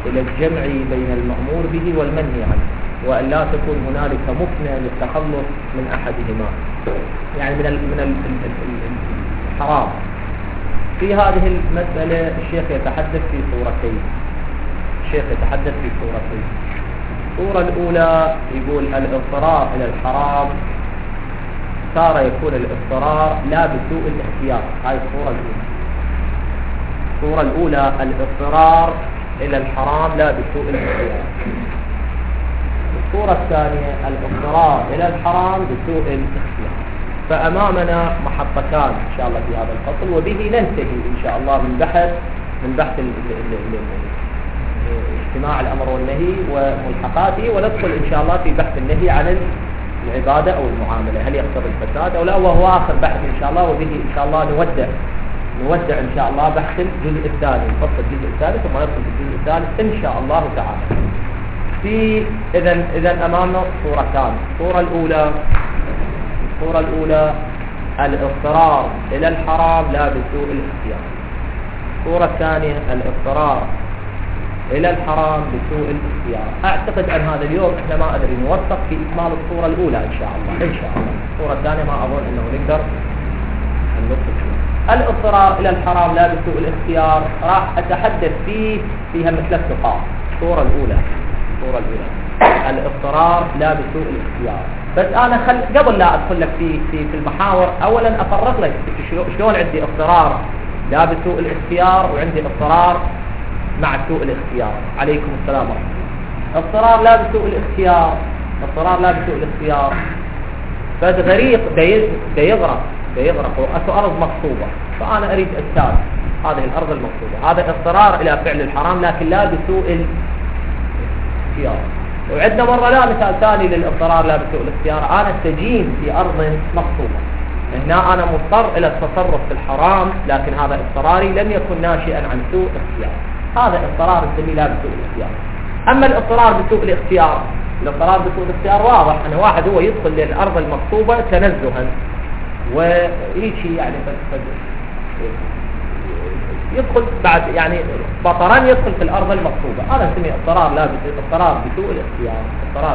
إلى الجمع بين المأمور به والمنهي عنه، وأن لا تكون هنالك مكنة للتخلص من أحدهما، يعني من الحرام. في هذه المسألة الشيخ يتحدث في صورتين. الصورة الأولى يقول الاضطرار إلى الحرام صار يكون الاضطرار لا بسوء الاختيار. هاي الصورة الأولى الاضطرار إلى الحرام لا بسوء الاختيار. الصورة الثانية الاضطرار إلى الحرام بسوء الاختيار. فأمامنا محطتان إن شاء الله في هذا الفصل، وبه ننتهي إن شاء الله من بحث اجتماع الأمر والنهي وملحقاته، وندخل إن شاء الله في بحث النهي عن العبادة أو المعاملة، هل يقتضي الفساد أو لا، وهو آخر بحث إن شاء الله. وبه إن شاء الله نودع إن شاء الله بحث الجزء الثاني، نفصل الجزء الثالث ثم ندخل في الجزء الثالث إن شاء الله تعالى. إذا أمامنا صورتان. الصورة الأولى الاضطرار إلى الحرام لا بسوء الاختيار. الصورة الثانية الاضطرار إلى الحرام بسوء الاختيار. أعتقد أن هذا اليوم إحنا ما أدري نوثق في إكمال الصورة الأولى إن شاء الله. الصورة الثانية ما أظن أنه نقدر نوثق فيها. الاضطرار إلى الحرام لا بسوء الاختيار راح أتحدث فيها مثل الثقة. الصورة الأولى الاضطرار لا بسوء الاختيار. بس أنا قبل لا أدخل لك في المحاور، أولا أفرق لك شلون عندي اضطرار لا بسوء الاختيار وعندي اضطرار مع سوء الاختيار. عليكم السلام ورحمة الله. اضطرار لا بسوء الاختيار فهذا غريق بيغرق ورأسه أرض مغصوبة، فأنا أريد أجتاز هذه الأرض المغصوبة. هذا اضطرار إلى فعل الحرام لكن لا بسوء الاختيار. وعندنا مرة لا مثال ثاني للاضطرار لا بسوء الاختيار، أنا استجين في أرض مغصوبة، هنا أنا مضطر إلى التصرف في الحرام لكن هذا اضطراري لم يكن ناشئا عن سوء اختيار. هذا اضطرار نسميه لا بسوء الاختيار. أما الاضطرار بسوء الاختيار واضح أن واحد هو يدخل للأرض المغصوبة تنزها ويجي يعني يدخل بعد يعني بطرا يدخل في الأرض المغصوبة، هذا نسميه اضطرار بسوء الاختيار.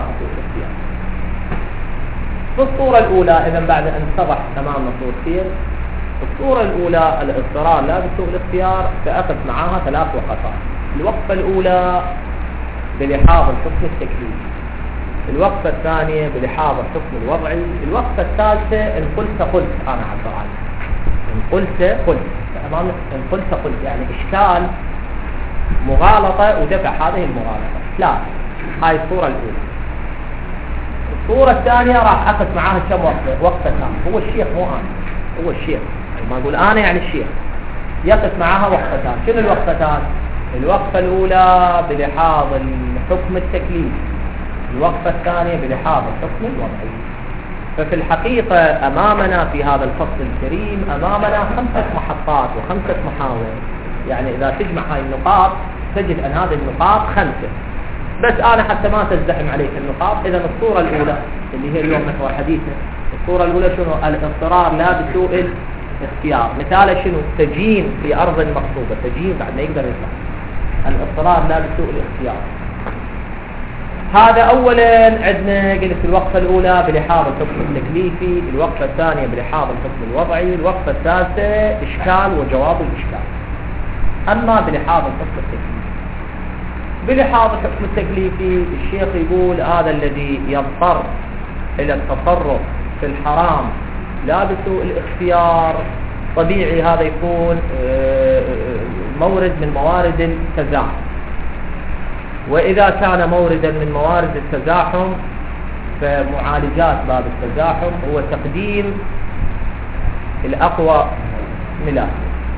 في الصورة الأولى إذا بعد أن اتضح تمامنا صورتين، الصورة الأولى الاضطرار لا بسوء الاختيار فأخذ معها 3 وقفات. الوقفة الأولى بلحاظ الحكم التكليفي، الوقفة الثانية بلحاظ الحكم الوضعي، الوقفة الثالثة إن قلت أنا عبر عنه إن قلت أمامنا إن قلت يعني إشكال مغالطة ودفع هذه المغالطة. لا، هاي الصورة الأولى. الصورة الثانية راح أخذ معها كم وقفة ثانية. هو الشيخ مو أنا، هو الشيخ، يعني ما أقول أنا يعني الشيخ يقف معها وقفتان. شنو الوقفتان؟ الوقفة الأولى بلحاظ الحكم التكليفي، الوقفة الثانية بلحاظ الحكم الوضعي. ففي الحقيقة أمامنا في هذا الفصل الكريم أمامنا 5 محطات و5 محاور، يعني إذا تجمع هاي النقاط تجد أن هذه النقاط 5. بس أنا حتى ما تزدحم عليك النقاط. إذا الصورة الأولى اللي هي اليوم محور حديثنا، الصورة الأولى شنو؟ الاضطرار لا بسوء الاختيار. مثاله شنو؟ تجين في أرض مغصوبة، تجين بعد ما يقدر يطلع. الاضطرار لا بسوء الاختيار. هذا أولا عندنا قلت الوقفة الأولى بلحاظ الحكم التكليفي، الوقفة الثانية بلحاظ الحكم الوضعي، الوقفة الثالثة إشكال وجواب الإشكال. أما بلحاظ الحكم التكليفي، بلحاظ الحكم التكليفي الشيخ يقول هذا الذي يضطر إلى التصرف في الحرام لا بسوء الاختيار طبيعي هذا يكون مورد من موارد التزاحم، وإذا كان موردا من موارد التزاحم فمعالجات باب التزاحم هو تقديم الأقوى ملاكا،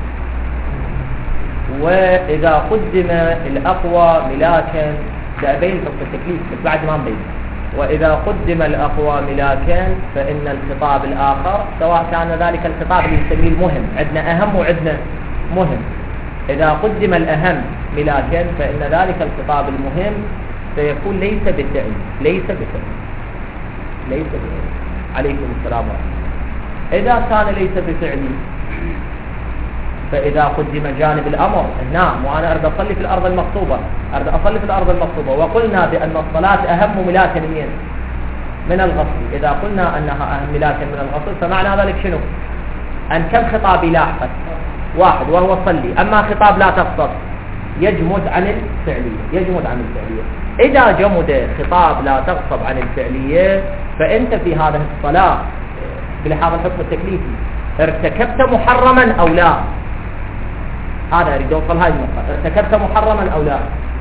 وإذا قدم الأقوى ملاكا لا بين حكم التكليف بس بعد ما نبين، وإذا قدم الأقوى ملاكا فإن الخطاب الآخر سواء كان ذلك الخطاب اللي نسميه المهم، عندنا أهم وعندنا مهم، إذا قدم الأهم ملاكا فإن ذلك الخطاب المهم سيكون ليس بفعل. عليكم السلام ورحمة الله. إذا كان ليس بفعل فإذا قدم جانب الأمر نعم، وأنا أريد أصلي في الأرض المغصوبة، أريد أصلي في الأرض المغصوبة، وقلنا بأن الصلاة أهم ملاكا من الغسل. إذا قلنا أنها أهم ملاكا من الغسل فمعنى ذلك شنو؟ أن كم خطاب لاحقت واحد وهو صلي، أما خطاب لا تقصد يجمد عن الفعلية، يجمد عن الفعلية. إذا جمد خطاب لا تغصب عن الفعلية فأنت في هذه الصلاة بلحاظ الحكم التكليفي ارتكبت محرما أو لا. هذا أريد أوصل هذه النقطة، ارتكبت محرما أو لا.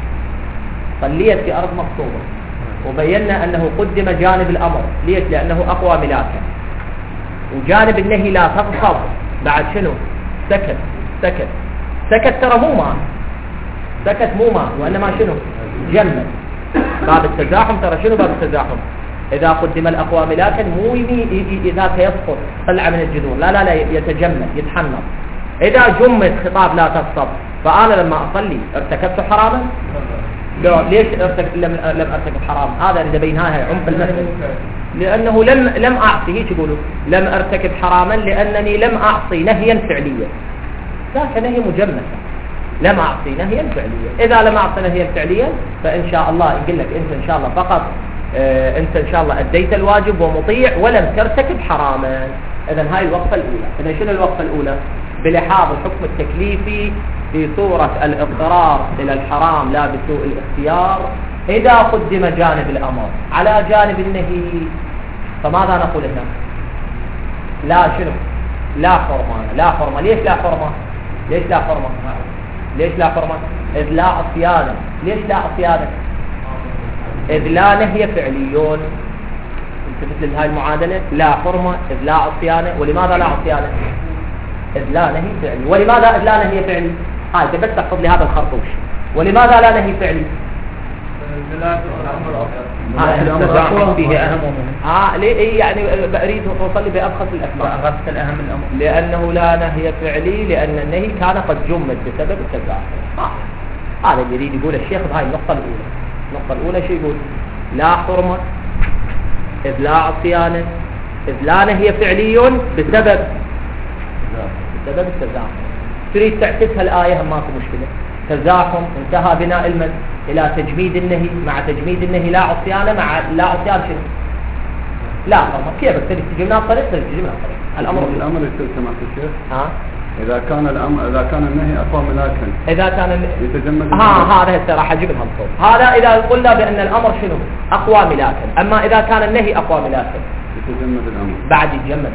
صليت في أرض مغصوبة وبينا أنه قدم جانب الأمر، ليش؟ لأنه أقوى ملاكا، وجانب النهي لا تغصب بعد شنو؟ سكت. سكت سكت ترى مو ماء، سكت مو ماء وإنما شنو؟ جمد. باب التزاحم ترى شنو باب التزاحم؟ إذا قدم الأقوى ملاكا مو إذا يسقط طلع من الجذور، لا لا لا، يتجمد يتحنط. إذا جمد خطاب لا تغصب فأنا لما أصلي ارتكبت حراما؟ لا. ليش لم ارتكب حرام؟ هذا اللي بينها عمق المسألة. لأنه لم أعصي، هيك يقولوا لم ارتكب حراما لأنني لم أعصي نهيا فعليا، ذاك نهي مجمسا، لم أعصي نهيا فعليا. إذا لم أعصي نهيا فعليا فإن شاء الله يقول لك أنت إن شاء الله فقط أنت إن شاء الله أديت الواجب ومطيع ولم ترتكب حراما. إذن هاي الوقفة الأولى. إذن شنو الوقفة الأولى؟ بلحاظ الحكم التكليفي في صورة الاضطرار إلى الحرام لا بسوء الاختيار، إذا قدم جانب الأمر على جانب النهي فماذا نقول هنا؟ لا شنو؟ لا حرمة. لا حرمة. ليش لا حرمة؟ ليش لا حرمة؟ ليش لا حرمة؟ إذ لا عصيانة. ليش لا عصيانة؟ إذ لا نهي فعليون. مثل هاي المعادلة، لا حرمة إذ لا عصيانة. ولماذا لا عصيانة؟ إذ لا نهي فعلي. ولماذا إذ لا نهي فعلي؟ هاي بس تحفظ لي هذا الخرطوش. ولماذا لا نهي فعلي؟ التزاحم فيه أهم ليه يعني أريد أوصل بأبخص الأسماء. غفت الأهم الأمر لأنه لا نهي فعلي، لأن النهي كان قد جمد بسبب التزاحم. هذا اللي يريد يقول الشيخ بهاي النقطة الأولى. النقطة الأولى شو يقول؟ لا حرمة إذ لا عصيانة إذ لا نهي فعلي بسبب التزاحم. تريد تعكسها الآية ماكو مشكلة. تزاحم انتهى بناء المد إلى تجميد النهي، مع تجميد النهي لا عصيانة، مع لا عصيان شنو؟ لا حرمة. كيف تجي من الطريق؟ تجي من الطريق. الأمر يصير سماحة الشيخ ها؟ إذا كان النهي أقوى ملاكا إذا كان يتجمد هذا هسه راح أجيب لها الصوت. هذا إذا قلنا بأن الأمر شنو؟ أقوى ملاكا. أما إذا كان النهي أقوى ملاكا يتجمد الأمر، بعد يتجمد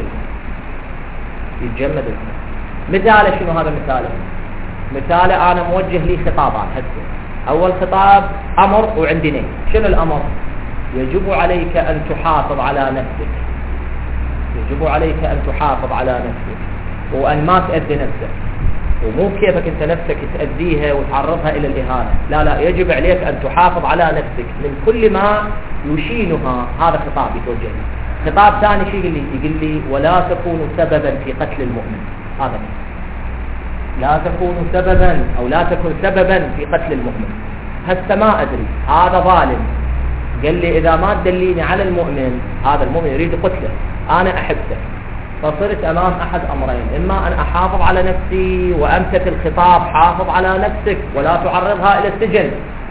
الأمر. مثال شنو هذا مثاله؟ مثاله أنا موجه لي خطابات هسه. أول خطاب أمر وعندي نهي. شنو الأمر؟ يجب عليك أن تحافظ على نفسك، يجب عليك أن تحافظ على نفسك وأن ما تأذي نفسك، ومو كيفك أنت نفسك تأذيها وتعرضها إلى الإهانة، لا لا، يجب عليك أن تحافظ على نفسك من كل ما يشينها. هذا خطاب يتوجه لي. خطاب ثاني شيء يقول لي ولا تكونوا سببا في قتل المؤمن. هذا لا تكونوا سببا أو لا تكن سببا في قتل المؤمن. هسه ما أدري هذا ظالم، قال لي إذا ما تدليني على المؤمن، هذا المؤمن يريد قتله، أنا أحبه، فصرت أمام أحد أمرين: إما أن أحافظ على نفسي وأمسك الخطاب حافظ على نفسك ولا تعرضها إلى السجن،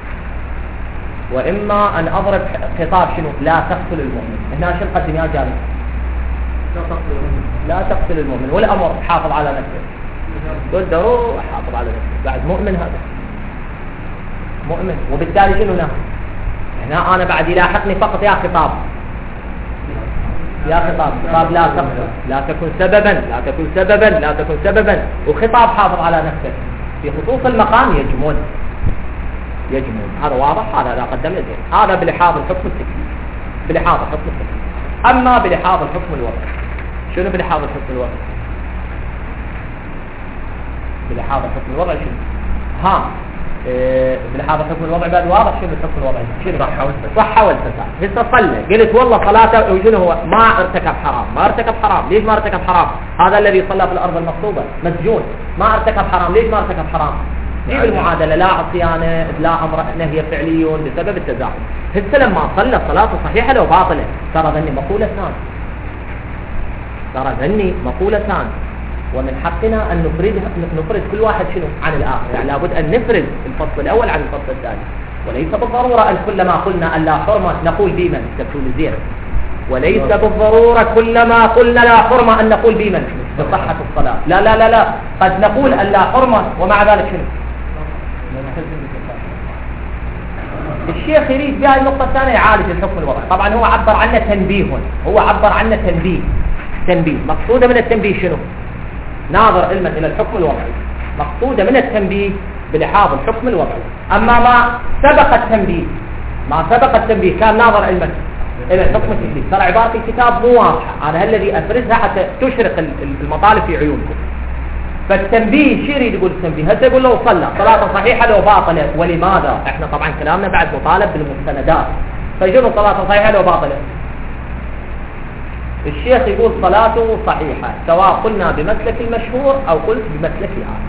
وإما أن أضرب خطاب شنو؟ لا تقتل المؤمن. هنا شو نقدم يا جانب؟ لا تقتل المؤمن، والأمر حافظ على نفسك. قلت روح حافظ على نفسك، بعد مؤمن، هذا مؤمن، وبالتالي شنو هنا أنا بعد يلاحقني فقط يا خطاب، يا خطاب لا تقتل، لا تكن سببا، لا تكن سببا، لا تكن سببا، وخطاب حافظ على نفسك. في خصوص المقام يجمل. هذا واضح؟ هذا لا قدمنا زين. هذا بلحاظ الحكم التكليفي، بلحاظ الحكم التكليفي. أما بلحاظ الحكم الوضعي، شنو بلحاظ الحكم الوضعي؟ بلحاظ الحكم الوضعي شنو؟ بلحاظ الحكم الوضعي بعد واضح. شنو الحكم الوضعي؟ شنو؟ صحة والفساد. هسه صلى، قلت والله صلاته وشنو هو؟ ما ارتكب حرام. ما ارتكب حرام. ليش ما ارتكب حرام؟ هذا الذي صلى في الأرض المغصوبة مسجون، ما ارتكب حرام. ليش ما ارتكب حرام؟ جيب المعادلة: لا عصيانة، لا أمر نهي فعلي بسبب التزاحم. هسه لما صلى صلاته صحيحة لو باطلة، ترى ذني مقولتان، ومن حقنا أن نفرد كل واحد شنو عن الآخر. يعني لابد أن نفرد الفصل الأول عن الفصل الثاني، وليس بالضرورة أن كلما قلنا أن لا حرمة نقول بمن تكون الزيرة، وليس بالضرورة كلما قلنا لا حرمة أن نقول بمن بصحة الصلاة. لا لا لا لا، قد نقول أن لا حرمة ومع ذلك شنو. الشيخ يريد بهذه النقطة الثانية يعالج الحكم الوضعي. طبعا هو عبر عنه تنبيه، هو عبر عنه تنبيه. مقصودة من التنبيه شنو؟ ناظر علما إلى الحكم الوضعي، مقصودة من التنبيه بلحاظ الحكم الوضعي. أما ما سبق التنبيه كان ناظر علما إلى الحكم التكليفي. ترى عبارة الكتاب مو واضحة، أنا الذي أفرزها حتى تشرق المطالب في عيونكم. فالتنبيه شو يريد يقول التنبيه؟ هل يقول لو صلى صلاة صحيحة لو باطلة، ولماذا؟ احنا طبعا كلامنا بعد مطالب بالمستندات، فيجون صلاة صحيحة لو باطلة. الشيخ يقول صلاته صحيحة سواء قلنا بمسلك المشهور أو قلت بمسلك آخر.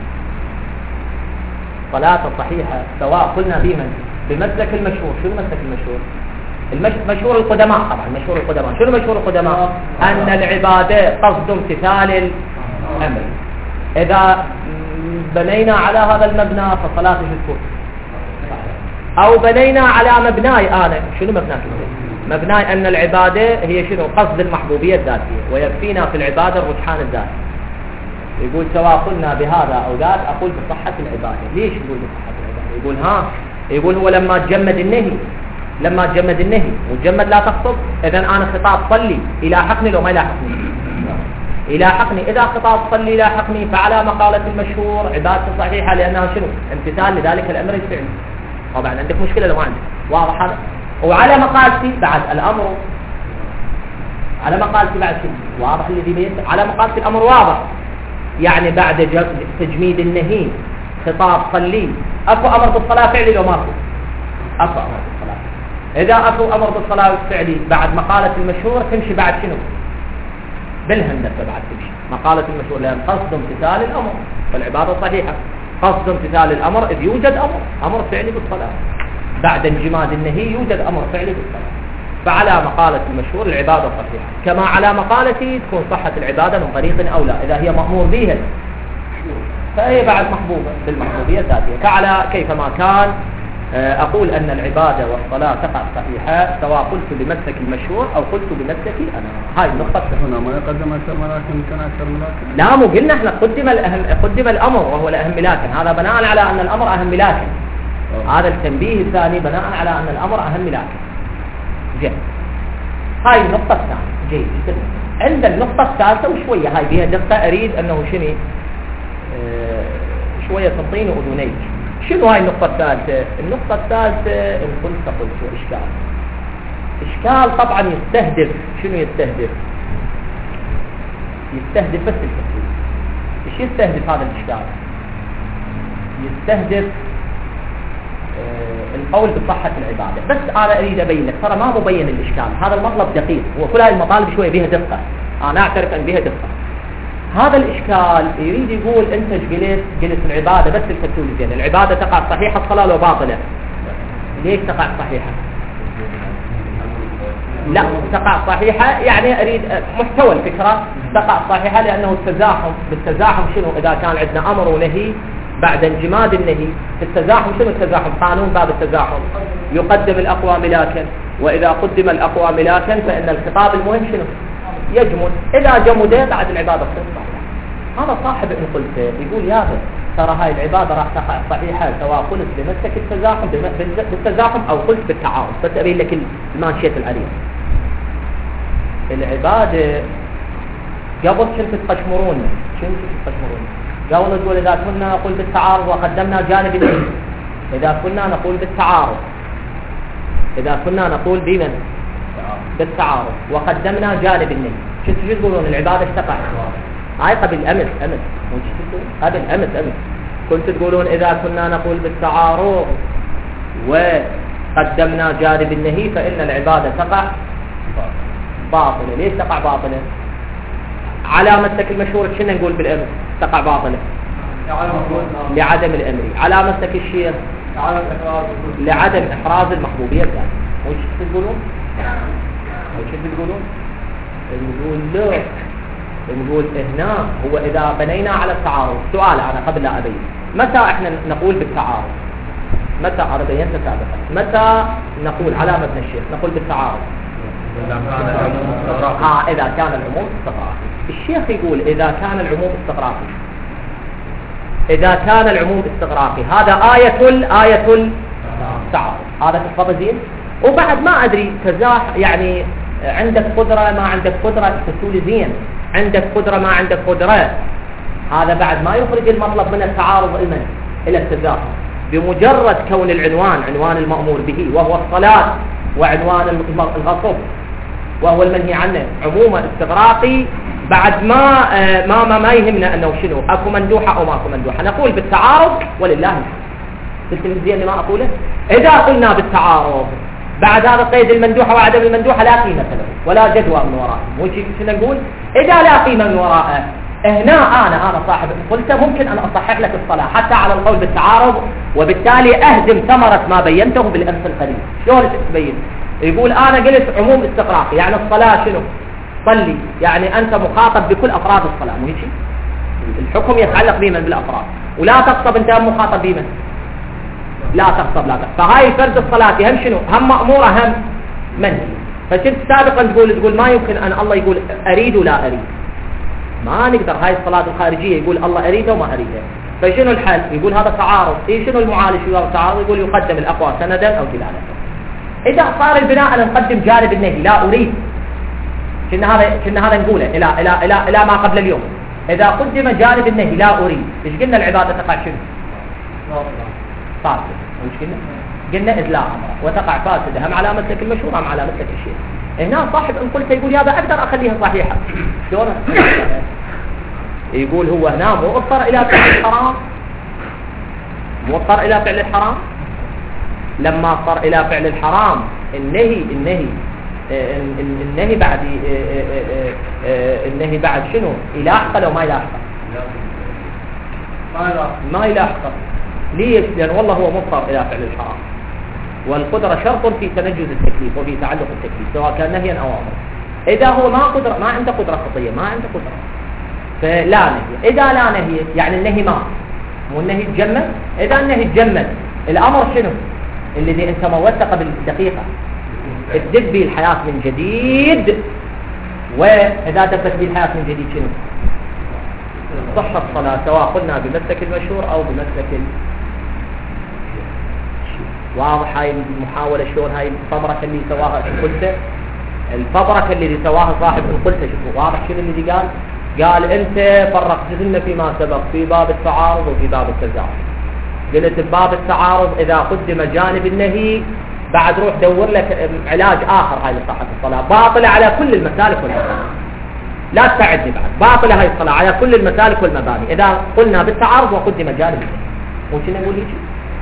صلاة صحيحة سواء قلنا بمسلك المشهور. شنو مسلك المشهور؟ مشهور القدماء. طبعا مشهور القدماء. شنو مشهور القدماء؟ أن العبادة قصد امتثال الأمر. إذا بنينا على هذا المبنى فصلاة تكون، أو بنينا على مبناي أنا. شنو مبناك؟ مبناي أن العبادة هي شنو؟ قصد المحبوبية الذاتية، ويكفينا في العبادة الرجحان الذاتي. يقول سواء قلنا بهذا أو ذاك أقول بصحة العبادة. ليش يقول بصحة العبادة؟ يقول هو لما تجمد النهي وتجمد لا تخطب، إذن أنا خطاب صلي يلاحقني لو ما يلاحقني؟ يلاحقني. إذا خطاب صلي لاحقني فعلى مقالة المشهور عبادة صحيحة، لأنها شنو؟ امتثال لذلك الأمر الفعلي. طبعا عندك مشكلة لو ما عندك؟ واضح هذا؟ وعلى مقالتي بعد الأمر، على مقالتي بعد شنو؟ واضح الذي بيت؟ على مقالتي الأمر واضح. يعني بعد تجميد النهي خطاب صلي، أكو أمر بالصلاة فعلي لو ماكو؟ أكو أمر بالصلاة. إذا أكو أمر بالصلاة فعلي بعد مقالة المشهور تمشي بعد شنو؟ بالهندسة بعد تمشي مقالة المشهور، لأن قصد امتثال الأمر فالعبادة صحيحة. قصد امتثال الأمر إذ يوجد أمر فعلي بالصلاة، بعد انجماد النهي يوجد أمر فعلي بالصلاة، فعلى مقالة المشهور العبادة صحيحة. كما على مقالتي تكون صحة العبادة من طريق أو لا، إذا هي مأمور بها فهي بعد محبوبة بالمحبوبية الذاتية. فعلى كيفما كان أقول أن العبادة والصلاة تقع صحيحة سواء قلت بمسلك المشهور أو قلت بمسلكي أنا. هاي النقطة. هنا ما يقدم أكثر ملاكن كان أكثر ملاكن. لا مو قلنا احنا قدم الأمر وهو الأهم لكن، هذا بناء على أن الأمر أهم لكن. هذا التنبيه الثاني بناء على أن الأمر أهم لكن. جيد. هاي النقطة الثانية. جيد. عند النقطة الثالثة وشوية هاي بها دقة أريد أنه شنو شوية تنطيني أذنيك. شنو هاي النقطة الثالثة؟ النقطة الثالثة إن قلت شو إشكال طبعا يستهدف. شنو يستهدف بس التكليف. إيش يستهدف هذا الإشكال؟ يستهدف القول بصحة العبادة. بس أنا أريد أبين لك ترى ما مبين الإشكال. هذا المطلب دقيق، وكل هاي المطالب شوية بها دقة، أنا أعترف أن بها دقة. هذا الإشكال يريد يقول أنت جلس العبادة بس الفتول زين، العبادة تقع صحيحة الصلاة لو باطلة. ليش تقع صحيحة؟ لا تقع صحيحة يعني أريد محتوى الفكرة تقع صحيحة لأنه بالتزاحم شنو؟ إذا كان عندنا أمر ونهي بعد انجماد النهي في التزاحم، شنو التزاحم؟ قانون باب التزاحم يقدم الأقوى ملاكا، وإذا قدم الأقوى ملاكا فإن الخطاب المهم شنو؟ يجمد. إذا جمد بعد العبادة تصير صحيحة. هذا صاحب إن قلت يقول يا ترى هاي العبادة راح تقع صحيحة سواء قلت بمسك بالتزاحم أو قلت بالتعارض. بس أبين لك المانشية العريضة. العبادة قبل كنت تقشمرون قبل تقول إذا كنا نقول بالتعارض وقدمنا جانب النهي، إذا كنا نقول بالتعارض، إذا كنا نقول بمن بالتعارض وقدمنا جانب النهي، شو تقولون؟ العبادة اشتقع. هاي قبل أمس قبل أمس كنت تقولون إذا كنا نقول بالتعارض وقدمنا جانب النهي فإن العبادة تقع باطلة. ليش تقع باطلة؟ على مسلك المشهور شنو نقول بالأمس تقع باطلة؟ لعدم الأمر. على مسلك الشيخ لعدم إحراز المحبوبية الذاتية. وش تقولون؟ يقول لا نقول هنا هو إذا بنينا على التعارض. سؤال أنا قبل لا أبين، متى إحنا نقول بالتعارض؟ متى أنا بينت سابقا، متى نقول على مبنى الشيخ نقول بالتعارض؟ إذا كان العموم استغراقي. الشيخ يقول إذا كان العموم استغراقي، إذا كان العموم استغراقي هذا آية التعارض. هذا تفضل زين. وبعد ما أدري تزاح يعني عندك قدرة ما عندك قدرة تسولي زين، عندك قدرة ما عندك قدرة، هذا بعد ما يخرج المطلب من التعارض إلى التزاحم. بمجرد كون العنوان عنوان المأمور به وهو الصلاة، وعنوان الغصب وهو المنهي عنه عموما استغراقي، بعد ما يهمنا أنه شنو أكو مندوحة أو ما أكو مندوحة، نقول بالتعارض ولله الحمد. تلتمس زين اللي ما أقوله. إذا قلنا بالتعارض بعد هذا قيد المندوحة وعدم المندوحة لا قيمة له ولا جدوى من وراءه. مو شنو نقول؟ إذا لا قيمة من وراءه، هنا أنا صاحب قلت ممكن أن أصحح لك الصلاة حتى على القول بالتعارض، وبالتالي أهدم ثمرة ما بينته بالأمس القليل. شلون تبين؟ يقول أنا قلت عموم استغراقي، يعني الصلاة شنو؟ صلي، يعني أنت مخاطب بكل أفراد الصلاة. مو هيك؟ الحكم يتعلق بمن بالأفراد، ولا تخطب أنت مخاطب بمن؟ لا تخطب لا تخطب. فهاي فرد الصلاة هم شنو؟ هم مأمورة هم منهي. فكنت سابقا تقول ما يمكن أن الله يقول أريد ولا أريد، ما نقدر. هاي الصلاة الخارجية يقول الله أريده وما أريده. فشنو الحل؟ يقول هذا تعارض. شنو المعالج في هذا التعارض؟ يقول يقدم الأقوى سندا أو دلالة. إذا صار البناء أن نقدم جانب النهي لا أريد، كنا هذا نقوله إلى ما قبل اليوم. إذا قدم جانب النهي لا أريد، إيش قلنا العبادة تقع شنو؟ فاسد. وإيش قلنا إذ لا أمر وتقع فاسدة، هم على مسلك المشهور هم على مسلك الشيخ. هنا صاحب إن قلت يقول هذا أقدر أخليها صحيحة. شلون؟ يقول هو هنا مضطر إلى فعل الحرام، مضطر إلى فعل الحرام. لما اضطر إلى فعل الحرام النهي بعد شنو؟ يلاحق لو ما يلاحق؟ ما يلاحق. ليش؟ لأن والله هو مضطر إلى فعل الحرام، والقدرة شرط في تنجز التكليف وفي تعلق التكليف سواء كان نهيا أو أمرا. إذا هو ما عنده قدرة خطية، ما عنده قدرة، فلا نهي. إذا لا نهي يعني النهي مو النهي تجمد. إذا النهي تجمد، الأمر شنو؟ الذي أنت موثق قبل دقيقة تدب به الحياة من جديد. وإذا دبت به الحياة من جديد شنو؟ صح الصلاة، سواء قلنا بمسلك المشهور أو بمسلك واضح. هاي المحاولة شلون؟ هاي الفبركة اللي سواها قلته، الفبركة اللي سواها صاحب قلته. شوفوا واضح شنو اللي قال أنت فرقت لنا فيما سبق في باب التعارض وفي باب التزاحم. قلت بباب التعارض إذا قدم جانب النهي، بعد روح دور لك علاج آخر هاي لصحة الصلاة، باطلة على كل المسالك والمباني. لا تساعدني بعد، باطلة هاي الصلاة على كل المسالك والمباني إذا قلنا بالتعارض وقدم جانب النهي. ممكن نقول هيك؟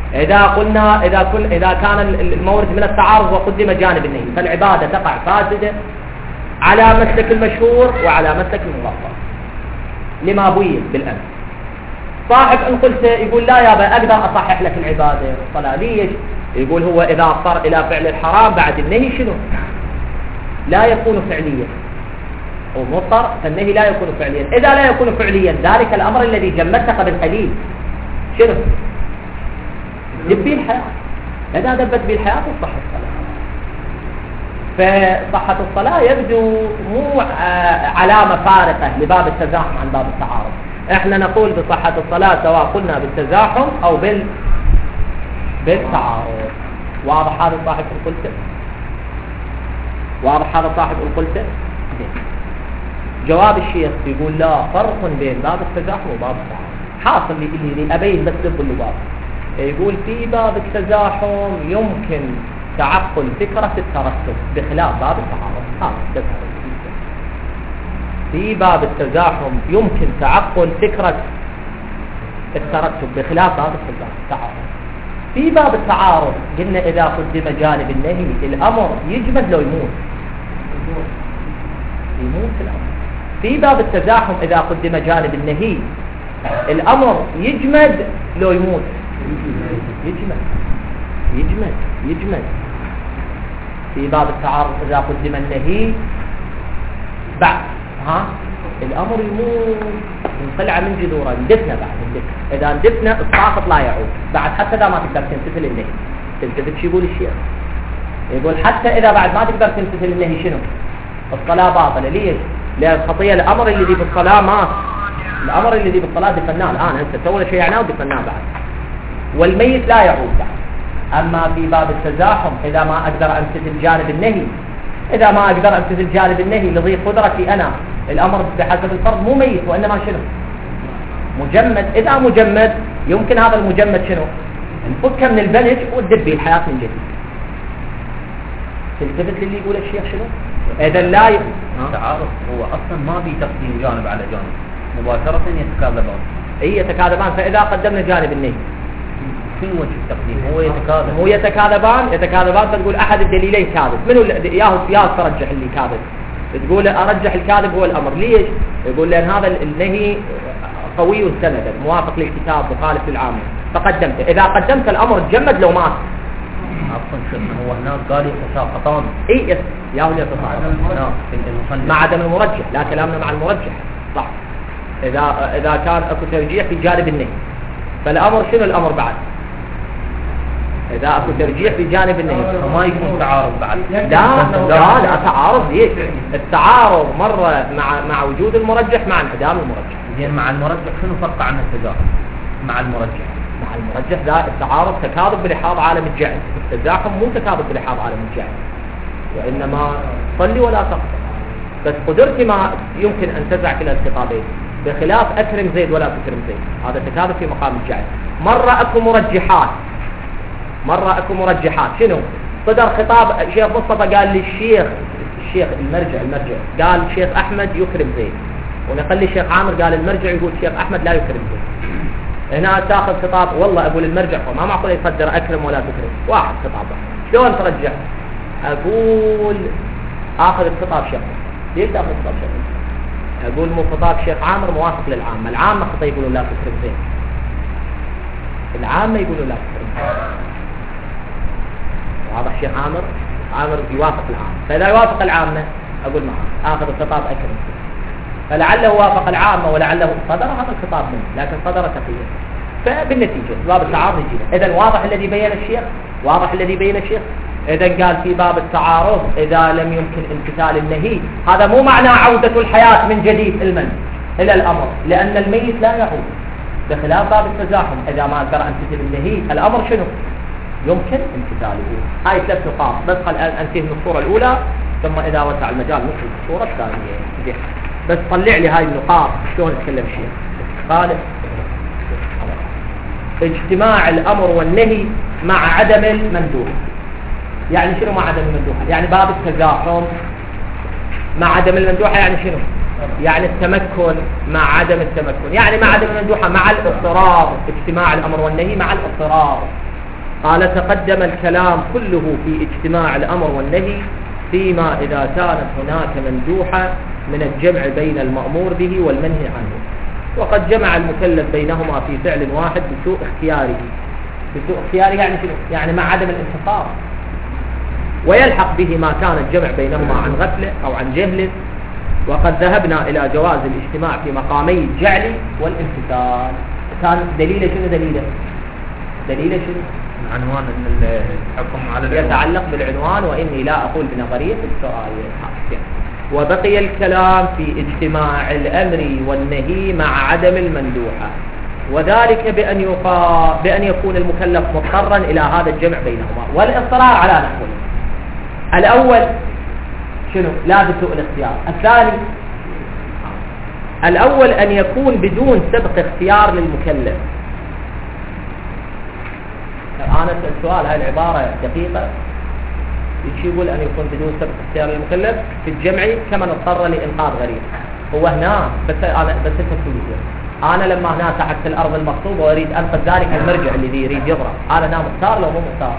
إذا كان المورد من التعارض وقدم جانب النهي، فالعبادة تقع فاسدة على مسلك المشهور وعلى مسلك المغفر لما بين بالأمس. صاحب إن قلت يقول لا يابا أقدر أصحح لك العبادة والصلاة. ليش؟ يقول هو إذا اضطر إلى فعل الحرام بعد النهي شنو؟ لا يكون فعليا، أو مضطر فالنهي لا يكون فعليا. إذا لا يكون فعليا ذلك الأمر الذي جمدته قبل قليل شنو؟ دب به الحياة. إذا دبت به الحياة تصح الصلاة. فصحة الصلاة يبدو مو علامة فارقة لباب التزاحم عن باب التعارض. احنا نقول بصحة الصلاة سواء قلنا بالتزاحم أو بالتعارض. واضح هذا صاحب القلته؟ واضح هذا صاحب القلته؟ جواب الشيخ يقول لا فرق بين باب التزاحم وباب التعارض. حاصل اللي أبين بس ضد اللباب. يقول في باب التزاحم يمكن تعقل فكرة الترتب بخلاف باب التعارض. في باب التزاحم يمكن تعقل فكرة الترتب بخلاف باب التعارض. في باب التعارض قلنا إذا قدم جانب النهي الأمر يجمد لو يموت الأمر. في باب التزاحم إذا قدم جانب النهي الأمر يجمد لو يموت. يجمد. في باب التعارض إذا قدم النهي بعد الأمر يموت ينقلع من جذوره، ندفنه بعد ندفنه. إذا ندفنه الساقط لا يعود بعد، حتى إذا ما تقدر تمتثل النهي. تلتفت شو يقول الشيخ؟ يقول حتى إذا بعد ما تقدر تمتثل النهي شنو؟ الصلاة باطلة. ليش؟ لأن الخطية الأمر اللي بالصلاة ما الأمر اللي بالصلاة دفناه الآن، أنت تسوي شيء عناه ودفناه بعد، والميت لا يعود بعد. أما في باب التزاحم إذا ما أقدر أمتثل جانب النهي، إذا ما أقدر أمتثل جانب النهي لضيق قدرتي أنا، الأمر بحسب الفرض مو ميت وإنما شنو؟ مجمد. إذا مجمد يمكن هذا المجمد شنو؟ نفكه من البلج وتدبي الحياة من جديد. تلتفت للي يقول الشيخ شنو؟ إذا لا التعارض هو أصلا ما في تقديم جانب على جانب، مباشرة يتكاذبان. إيه يتكاذبان. فإذا قدمنا جانب النهي شنو وجه التقديم؟ هو يتكاذب. مو يتكاذبان فتقول أحد الدليلين كاذب. منو ياهو ترجح اللي كاذب؟ تقول أرجح الكاذب هو الأمر. ليش؟ يقول لأن هذا النهي قوي سندا موافق للكتاب مخالف للعامة فقدمته. إذا قدمت الأمر تجمد لو مات. عفوا شيخنا هو هناك قال يتساقطان. إيه ياهو يتساقطان مع عدم المرجح. لا كلامنا مع المرجح صح. إذا كان أكو ترجيح في جانب النهي فالأمر شنو الأمر بعد؟ إذا أكو ترجيح في جانب النهي فما يكون تعارض بعد. لا تعارض. ليش؟ التعارض مرة مع وجود المرجح مع انعدام المرجح. زين مع المرجح شنو فرق عن التزاحم؟ مع المرجح ذا التعارض تكاذب بلحاظ عالم الجهل، التزاحم مو تكاذب بلحاظ عالم الجهل، وإنما صلي ولا تقصر. بس قدرتي ما يمكن أن تزع كلا الخطابين، بخلاف أكرم زيد ولا تكرم زيد، هذا تكاذب في مقام الجهل. مرة أكو مرجحات شنو؟ صدر خطاب الشيخ مصطفى قال للشيخ المرجع قال الشيخ أحمد يكرم زيد، ونقل لي الشيخ عامر قال المرجع يقول الشيخ أحمد لا يكرم زيد. هنا تاخذ خطاب والله أقول المرجع ما معقول يقدر أكرم ولا تكرم، واحد خطاب شلون ترجع؟ أقول آخذ الخطاب شيخ. ليش تأخذ خطاب شيخ؟ أقول مو خطاب شيخ عامر موافق للعامة، العامة خطأ يقولوا لا تكرم زيد، العامة يقولوا لا تكرم زيد. واضح شيخ عامر يوافق العامة، فإذا يوافق العامة أقول معه آخذ الخطاب أكرم زيد، فلعله وافق العامة ولعله صدر هذا الخطاب منه، لكن صدر تقييد. فبالنتيجة باب التعارض يجينا. إذن واضح الذي بين الشيخ. إذن قال في باب التعارض إذا لم يمكن امتثال النهي، هذا مو معنى عودة الحياة من جديد إلى الأمر، لأن الميت لا يعود، بخلاف باب التزاحم إذا ما أقدر أمتثل النهي الأمر شنو؟ يمكن امتثاله. هاي 3 نقاط بس أنتهي من الصورة الأولى، ثم إذا وسع المجال ندخل الصورة الثانية. بس طلع لي هاي النقاط شلون يتكلم الشيخ. قال اجتماع الأمر والنهي مع عدم المندوح. يعني شنو مع عدم المندوح؟ يعني باب التزاحم مع عدم المندوحة يعني شنو؟ يعني التمكن مع عدم التمكن، يعني مع عدم المندوحة مع الاضطرار. اجتماع الأمر والنهي مع الاضطرار. قال تقدم الكلام كله في اجتماع الأمر والنهي فيما إذا كانت هناك مندوحة من الجمع بين المأمور به والمنهي عنه، وقد جمع المكلف بينهما في فعل واحد بسوء اختياره. يعني شنو؟ يعني مع عدم الانتصار، ويلحق به ما كان الجمع بينهما عن غفلة أو عن جهل. وقد ذهبنا إلى جواز الاجتماع في مقامي الجعل والامتثال. كان دليله شنو؟ عنوان الحكم على يتعلق بالعنوان، وإني لا أقول بنظرية السؤال. وبقي الكلام في اجتماع الأمر والنهي مع عدم المندوحة، وذلك بأن يكون المكلف مضطرا إلى هذا الجمع بينهما والاضطرار على نحوه. الأول شنو؟ لا بسوء الاختيار. الثاني الأول أن يكون بدون سبق اختيار للمكلف. أنا أسأل سؤال، هاي العبارة دقيقة. يقول أن يكون بدون سبق اختيار للمكلف في الجمع كمن اضطر لإنقاذ غريب. هو هنا بس أنا لما هنا تحت الأرض المغصوبة وأريد أنقذ ذلك المرجع الذي يريد يضرب، هذا هنا مختار لو مو مختار؟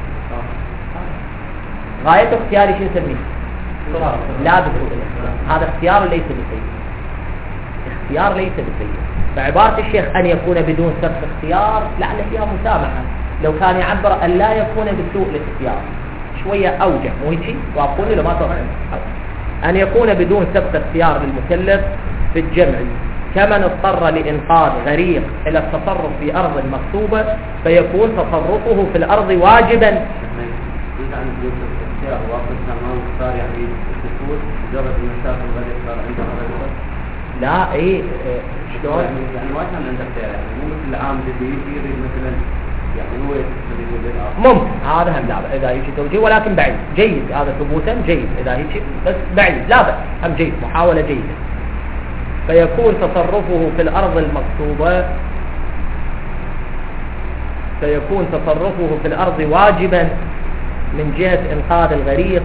غاية اختياري شو نسميه؟ لا بسوء الاختيار. هذا اختيار ليس بسيء. فعبارة الشيخ أن يكون بدون سبق اختيار لعل فيها مسامحة، لو كان يعبر أن لا يكون بسوء الاختيار شوية أوجه، مو هيك؟ وأقول له ما تفهم. أن يكون بدون سبق اختيار للمكلف في الجمع كمن اضطر لإنقاذ غريق إلى التصرف في أرض مغصوبة فيكون تصرفه في الأرض واجبا. لا ايه شلون يعني ما كان عنده اختيار، يعني مو مثل العام اللي يجي مثلا يعني هو ممكن هذا هم لا بأس اذا يجي توجيه، ولكن بعيد جيد هذا ثبوتا جيد اذا يجي، بس بعيد لا بأس هم جيد محاولة جيدة. فيكون تصرفه في الأرض المغصوبة فيكون تصرفه في الأرض واجبا من جهة إنقاذ الغريق.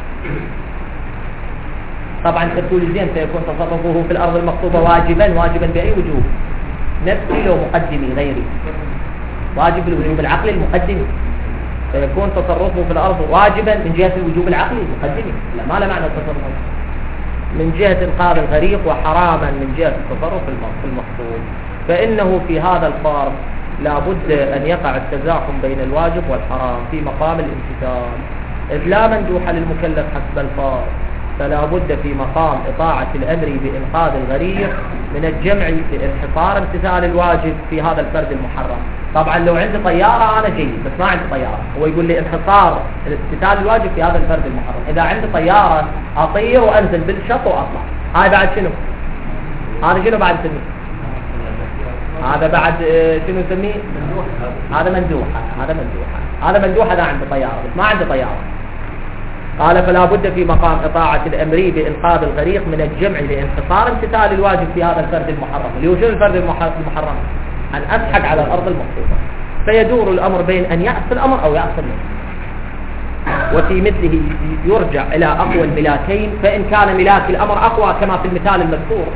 طبعا تقول زين سيكون تصرفه في الأرض المغصوبة واجبا بأي وجوب؟ نفسي لو مقدمي غيري واجب الوجوب العقلي المقدمي، فيكون تصرفه في الأرض واجبا من جهة الوجوب العقلي المقدمي، لا ما له معنى التصرف من جهة إنقاذ الغريق، وحراما من جهة التصرف في المغصوب. فإنه في هذا الفرض لا بد أن يقع التزاحم بين الواجب والحرام في مقام الامتثال، إذ لا مندوح للمكلف حسب الفرض، فلا بد في مقام إطاعة الأمر بإنقاذ الغريق من الجمع لانحصار امتثال الواجب في هذا الفرد المحرم. طبعا لو عندي طيارة أنا جيد، بس ما عندي طيارة، هو يقول لي انحصار امتثال الواجب في هذا الفرد المحرم. إذا عندي طيارة أطير وأنزل بالشط وأطلع، هاي بعد شنو؟ هذا شنو بعد سميه؟ هذا بعد شنو نسميه؟ هذا مندوحة هذا عندي طيارة بس ما عندي طيارة. قال فلا بد في مقام إطاعة الأمر بإنقاذ الغريق من الجمع لانحصار امتثال الواجب في هذا الفرد المحرم، اللي هو شنو الفرد المحرم؟ أن أسحق على الأرض المغصوبة. فيدور الأمر بين أن يعصي الأمر أو يعصي النهي، وفي مثله يرجع إلى أقوى الملاكين، فإن كان ملاك الأمر أقوى كما في المثال المذكور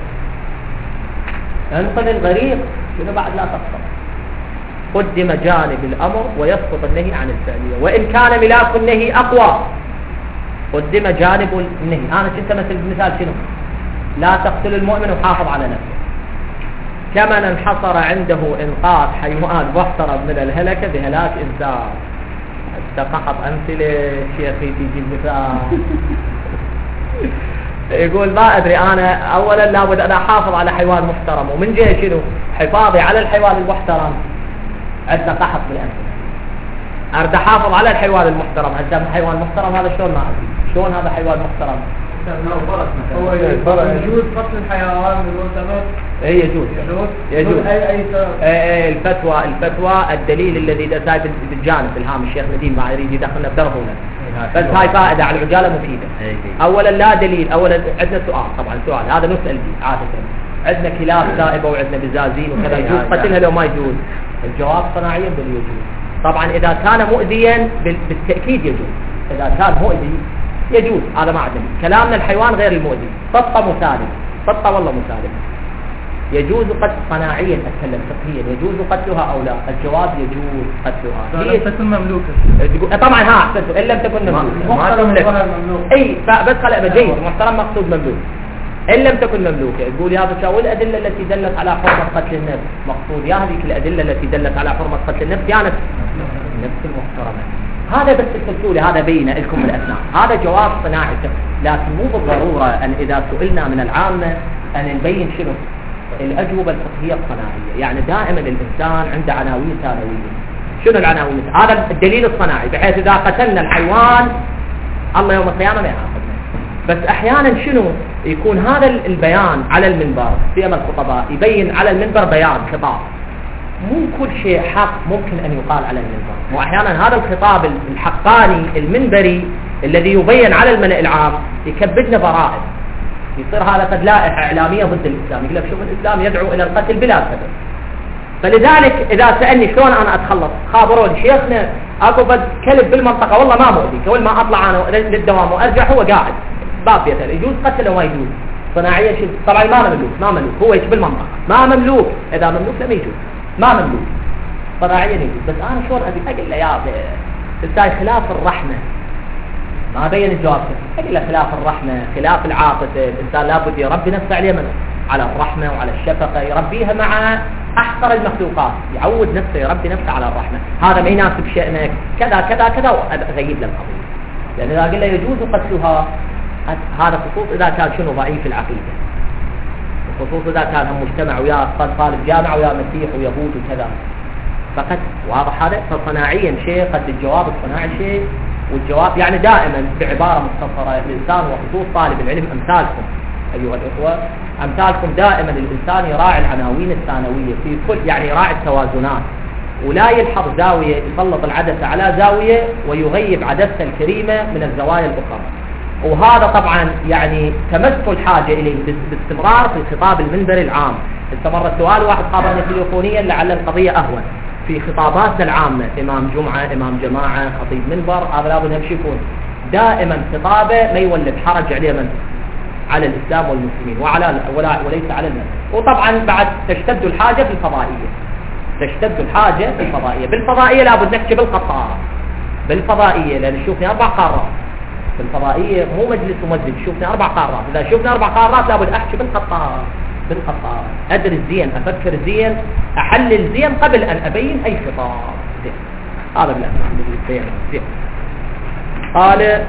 انقذ الغريق شنو بعد لا تقصر، قدم جانب الأمر ويسقط النهي عن الفعلية. وإن كان ملاك النهي أقوى قدم جانب النهي. أنا كنت مثل المثال شنو؟ لا تقتل المؤمن وحافظ على نفسه، كمن انحصر عنده إنقاذ حيوان محترم من الهلكة بهلاك إنسان. استقحط أمثلة شيخي تيجي المثال يقول ما أدري أنا أولا لابد أن أحافظ على حيوان محترم، ومن جهة شنو؟ حفاظي على الحيوان المحترم عندنا قحط بالأمثلة، أريد أحافظ على الحيوان المحترم. عندنا حيوان محترم هذا شلون؟ ما أدري شلون هذا حيوان محترم. هو يجوز قتل الحيوان بالمعتمد؟ اي يجوز اي الفتوى الدليل الذي سايب بالجانب الهام الشيخ نديم ما يريد يدخلنا بدربه بس هاي فائده على العجاله مفيده. اولا لا دليل، اولا عندنا سؤال هذا نسال به عاده، عندنا كلاب سائبه وعندنا بزازين وكذا، يجوز قتلها لو ما يجوز؟ الجواب صناعيا بل يجوز. طبعا اذا كان مؤذيا بالتاكيد يجوز، اذا كان مؤذي يجوز، هذا ما عندنا كلامنا الحيوان غير المؤذي. سطة والله مسالم يجوز قتل صناعيا، اتكلم فقهيا يجوز قتلها او لا؟ الجواب يجوز قتلها. ليش تكون مملوكه؟ طبعا احسنتوا ان لم تكن مملوكه اي بس خلق جيد محترم مقصود مملوك. ان لم تكن مملوكه يقول يا باشا والادله التي دلت على حرمه قتل النفس، مقصود يا هذيك الادله التي دلت على حرمه قتل النفس يا نفس المحترمه. هذا بس التسولي، هذا بين لكم الأسماء، هذا جواب صناعي، لكن مو بالضرورة أن إذا سئلنا من العامة أن نبين شنو الأجوبة الفقهية الصناعية. يعني دائما الإنسان عنده عناوين ثانوية. شنو العناوين؟ هذا الدليل الصناعي، بحيث إذا قتلنا الحيوان الله يوم القيامة ما يعاقبنا. بس أحيانا شنو يكون هذا البيان على المنبر في أمام الخطباء، يبين على المنبر بيان خطاب، مو كل شيء حق ممكن أن يقال على المنبر، وأحيانا هذا الخطاب الحقاني المنبري الذي يبين على الملأ العام يكبدنا برائد، يصير هذا قد لائحة إعلامية ضد الإسلام، يقول لك شوف الإسلام يدعو إلى القتل بلا سبب. فلذلك إذا سألني شلون أنا أتخلص، خابروني شيخنا أكو بد كلب بالمنطقة والله ما مؤذي، كل ما أطلع أنا للدوام وأرجع هو قاعد باب يتل، يجوز قتله وما يجوز؟ صناعيا شيء طبعا ما مملوك هو يجي بالمنطقة، ما مملوك، إذا مملوك لم يجوز، ما مملوك صناعيا يجوز. بس أنا شلون أبي أقول له يا تستاهل خلاف الرحمة، ما بين الجواب أقول له خلاف الرحمة، خلاف العاطفة، الإنسان لابد يربي نفسه عليه على الرحمة وعلى الشفقة، يربيها مع أحقر المخلوقات، يعود نفسه يربي نفسه على الرحمة. هذا ما يناسب شأنك كذا كذا كذا وأغيب له القضية. لأن إذا قل له يجوز قتلها، هذا خصوص إذا كان شنو ضعيف العقيدة، خصوصا إذا كان هم مجتمع ويا طالب جامعة ويا مسيح ويهود وكذا فقط. واضح هذا؟ فصناعيا شيء قد الجواب الصناعي شيء والجواب يعني دائما بعبارة مختصرة الإنسان وخصوص طالب العلم أمثالكم أيها الإخوة أمثالكم دائما الإنسان يراعي العناوين الثانوية في كل يعني يراعي التوازنات ولا يلحظ زاوية يسلط العدسة على زاوية ويغيب عدسة الكريمة من الزوايا الأخرى. وهذا طبعا يعني تمس الحاجة إليه باستمرار في خطاب المنبر العام. استمر السؤال واحد خاطبني تليفونيا لعل القضية أهون في خطاباتنا العامة إمام جمعة إمام جماعة خطيب منبر هذا لابد هم يكون دائما خطابه ما يولد حرج عليه من على الإسلام والمسلمين وليس على الناس. وطبعا بعد تشتد الحاجة في الفضائية تشتد الحاجة في الفضائية. بالفضائية لابد نحكي بالقطارة بالفضائية لأن شوفني 4 قارات بالفضائية مو مجلس ومسجد شوفني 4 قارات إذا شوفني 4 قارات لابد أحكي بالقطارة أدرس زين أفكر زين أحلل زين قبل أن أبين أي خطاب زين. هذا بالأسماء زين. قال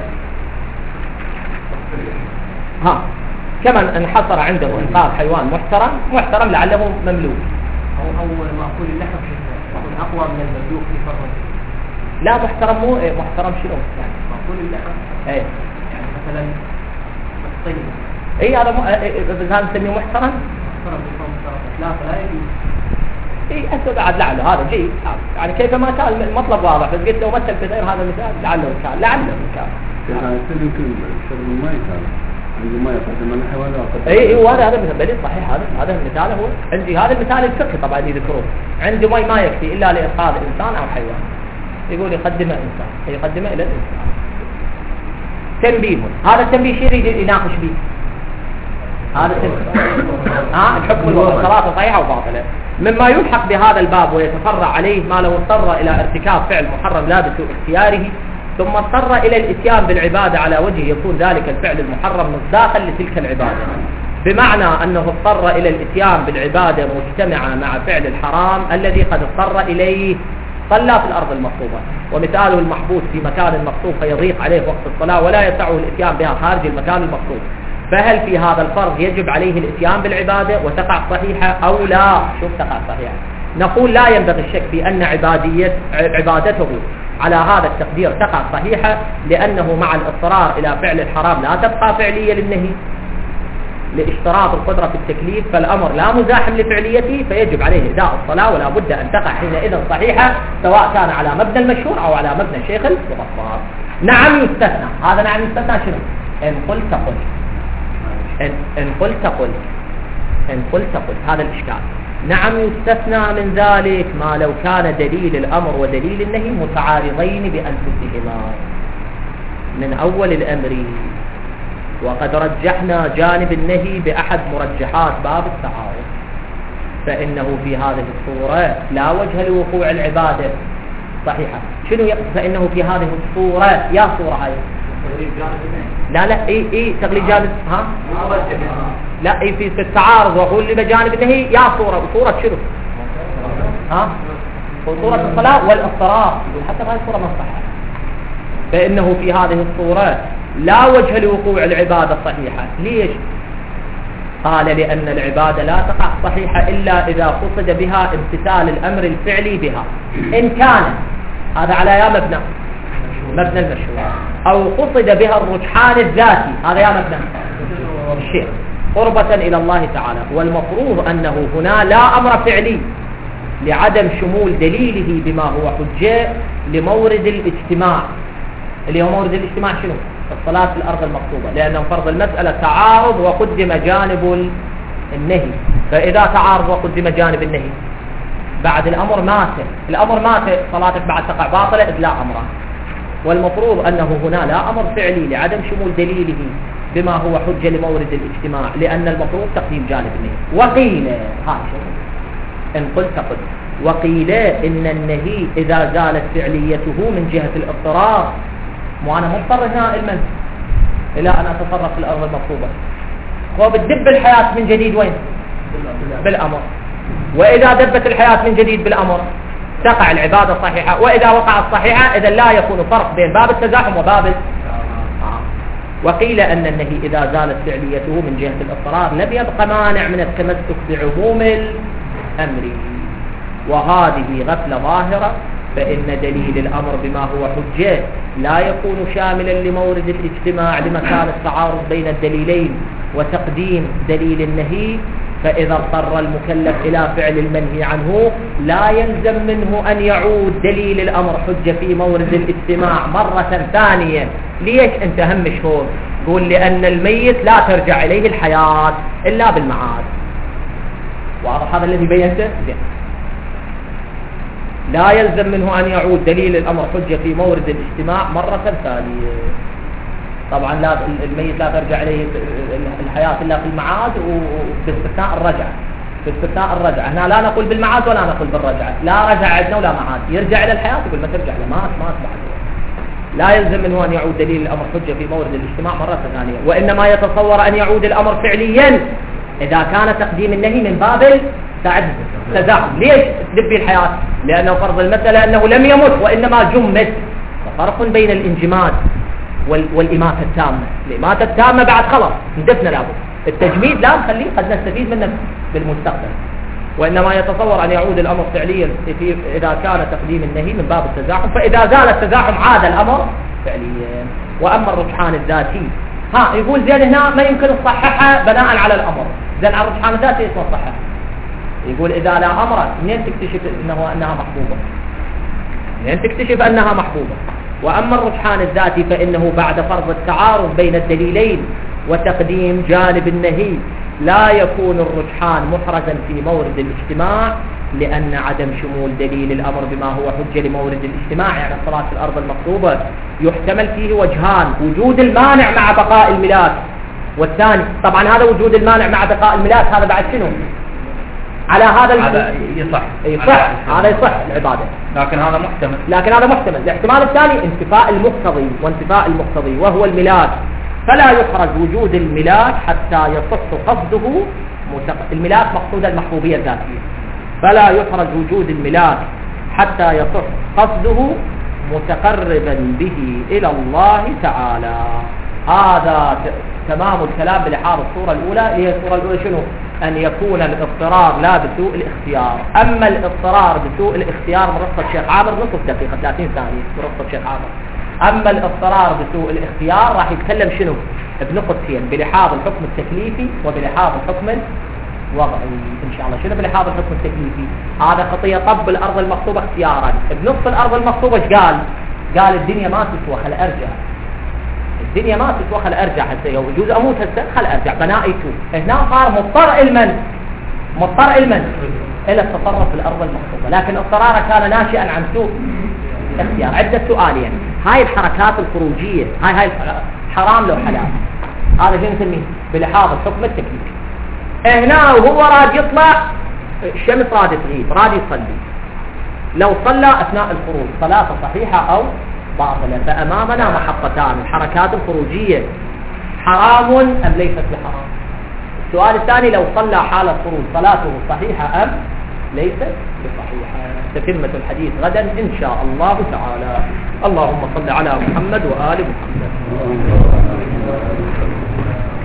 كمن انحصر عنده انقاذ حيوان محترم لعله مملوك أو مأكول اللحم يكون أقوى من المملوك في فرق. لا محترم مو محترم شنو يعني مأكول اللحم يعني مثلا الطين هذا نسميه محترم لا فلا يجوز أسأل بعد لعله هذا جيد يعني كيف ما كان المطلب واضح بس قلت لو مثل في غير هذا المثال لعله كان يمكن شرب الماء كان عندي ما يقدم الحيوانات وهذا مثال صحيح هذا المثال هو عندي هذا المثال الفقهي طبعا يذكروه عندي ما يكفي إلا لإنقاذ إنسان أو حيوان يقول يقدمه إنسان يقدمه إلى الإنسان. تنبيه هذا التنبيه شيء يريد يناقش به هذا الحكم الوضع صلاة صحيحة وباطلة. مما يلحق بهذا الباب ويتفرع عليه ما لو اضطر إلى ارتكاب فعل محرم لا بسوء اختياره ثم اضطر إلى الاتيان بالعبادة على وجه يكون ذلك الفعل المحرم مصداقا لتلك العبادة بمعنى أنه اضطر إلى الاتيان بالعبادة مجتمعة مع فعل الحرام الذي قد اضطر إليه صلى في الأرض المطلوبة ومثاله المحبوس في مكان مقصود فيضيق عليه وقت الصلاة ولا يسعه الاتيان بها خارج المكان المقصود. فهل في هذا الفرض يجب عليه الاتيان بالعبادة وتقع صحيحة أو لا؟ شوف تقع صحيحة. نقول لا ينبغي الشك في أن عبادته على هذا التقدير تقع صحيحة لأنه مع الاضطرار إلى فعل الحرام لا تبقى فعلية للنهي لاشتراط القدرة في التكليف فالأمر لا مزاحم لفعليته فيجب عليه أداء الصلاة ولا بد أن تقع حينئذ صحيحة سواء كان على مبنى المشهور أو على مبنى الشيخ المغفار. نعم يستثنى هذا نعم يستثنى شنو؟ إن قلت قل إن قلت قل هذا الإشكال. نعم يستثنى من ذلك ما لو كان دليل الأمر ودليل النهي متعارضين بأنفسهما من أول الأمر وقد رجحنا جانب النهي بأحد مرجحات باب التعارض فإنه في هذه الصورة لا وجه لوقوع العبادة صحيحة. شنو فإنه في هذه الصورة يا صورة هاي لا تغليب جانب لا في التعارض وقول لي بجانب النهي يا صورة شنو صورة الصلاة والاضطرار حتى هذه الصورة ما صحيحة فإنه في هذه الصورة لا وجه لوقوع العبادة الصحيحة. ليش؟ قال لأن العبادة لا تقع صحيحة إلا إذا قصد بها امتثال الأمر الفعلي بها إن كان هذا على يا مبنى المشروع أو قصد بها الرجحان الذاتي هذا يا مبنى الشيء قربة إلى الله تعالى. والمفروض أنه هنا لا أمر فعلي لعدم شمول دليله بما هو حجة لمورد الاجتماع اللي هو مورد الاجتماع شنو؟ الصلاة في الأرض المطلوبة لأن فرض المسألة تعارض وقدم جانب النهي فإذا تعارض وقدم جانب النهي بعد الأمر مات صلاتك بعد تقع باطلة إذ لا أمره. والمفروض أنه هنا لا أمر فعلي لعدم شمول دليله بما هو حجة لمورد الاجتماع لأن المفروض تقديم جانب النهي. وقيل إن قلت وقيل إن النهي إذا زالت فعليته من جهة الاضطرار وأنا مضطر هنا المنزل إلى أن أتصرف في الأرض المطلوبة وبتدب الحياة من جديد وين؟ بالأمر. وإذا دبت الحياة من جديد بالأمر تقع العبادة صحيحة وإذا وقعت صحيحة إذا لا يكون فرق بين باب التزاحم وباب وقيل أن النهي إذا زالت فعليته من جهة الاضطرار لم يبقى مانع من التمسك بعموم الأمر، وهذه غفلة ظاهرة، فإن دليل الأمر بما هو حجة لا يكون شاملا لمورد الاجتماع لمكان التعارض بين الدليلين وتقديم دليل النهي، فإذا اضطر المكلف إلى فعل المنهي عنه لا يلزم منه أن يعود دليل الأمر حجة في مورد الاجتماع مرة ثانية. ليش أنت همش هون؟ قول لأن الميت لا ترجع إليه الحياة إلا بالمعاد. واضح هذا الذي بينته؟ لا يلزم منه أن يعود دليل الأمر حجة في مورد الاجتماع مرة ثانية. طبعا لا، الميت لا ترجع إليه الحياة إلا في المعاد وباستثناء الرجعة. باستثناء الرجعة هنا لا نقول بالمعاد ولا نقول بالرجعة، لا رجع عندنا ولا معاد، يرجع إلى الحياة يقول ما ترجع له، مات بعد. لا يلزم منه أن يعود دليل الأمر حجة في مورد الاجتماع مرة ثانية، وإنما يتصور أن يعود الأمر فعليا إذا كان تقديم النهي من باب تزاحم. ليش تدبي الحياة؟ لأنه فرض المسألة أنه لم يمت وإنما جمد، وفرق بين الانجماد والإماتة التامة. الإماتة التامة بعد خلاص ندفن لابد، التجميد لا نخليه قد نستفيد منه بالمستقبل. وإنما يتصور أن يعود الأمر فعليا إذا كان تقديم النهي من باب التزاحم، فإذا زال التزاحم عاد الأمر فعليا. وأما الرجحان الذاتي يقول زين هنا ما يمكن تصححها بناء على الأمر. زين على الرجحان الذاتي اسمه صحح، يقول إذا لا أمر منين تكتشف أنها محبوبة؟ منين تكتشف أنها محبوبة؟ وأما الرجحان الذاتي فإنه بعد فرض التعارض بين الدليلين وتقديم جانب النهي لا يكون الرجحان محرزا في مورد الاجتماع، لأن عدم شمول دليل الأمر بما هو حجة لمورد الاجتماع، يعني الصلاة في الأرض المطلوبة، يحتمل فيه وجهان: وجود المانع مع بقاء الملاك، والثاني طبعا هذا وجود المانع مع بقاء الملاك هذا بعد شنو؟ على هذا يصح هذا يصح العبادة، لكن هذا محتمل. الاحتمال الثاني انتفاء المقتضي وهو الملاك، فلا يحرز وجود الملاك حتى يصح قصده الملاك مقصود المحبوبية الذاتية، فلا يحرز وجود الملاك حتى يصح قصده متقربا به إلى الله تعالى. هذا تمام الكلام بلحاظ الصورة الأولى. هي الصورة الأولى شنو؟ أن يكون الاضطرار لا بسوء الاختيار. أما الاضطرار بسوء الاختيار من رخصة الشيخ عامر نصف دقيقة 30 ثانية من رخصة الشيخ عامر. أما الاضطرار بسوء الاختيار راح يتكلم شنو؟ بنقطتين: بلحاظ الحكم التكليفي وبلحاظ الحكم الوضعي إن شاء الله. شنو بلحاظ الحكم التكليفي؟ هذا خطية طب الأرض المخطوبة اختيارا. بنصف الأرض المخطوبة ايش قال الدنيا ما تسوى خل أرجع، الدنيا ما تسوى خل أرجع هسه، يجوز أموت هسه خل أرجع بنائي تو. هنا صار مضطر المن إلى التصرف في الأرض المخطوبة، لكن اضطراره كان ناشئا عن سوء اختيار. عدة سؤالين: يعني هاي الحركات الخروجية هاي حرام لو حلال؟ هذا شو نسميه؟ بلحاظ الحكم التكليفي. هنا وهو راد يطلع الشمس راد تغيب، راد يصلي، لو صلى أثناء الخروج صلاته صحيحة أو باطلة. فأمامنا محطتان: الحركات الخروجية حرام أم ليست بحرام؟ السؤال الثاني: لو صلى حال الخروج صلاته صحيحة أم ليست بصحيحة؟ تتمة الحديث غدا إن شاء الله تعالى. اللهم صل على محمد وآل محمد.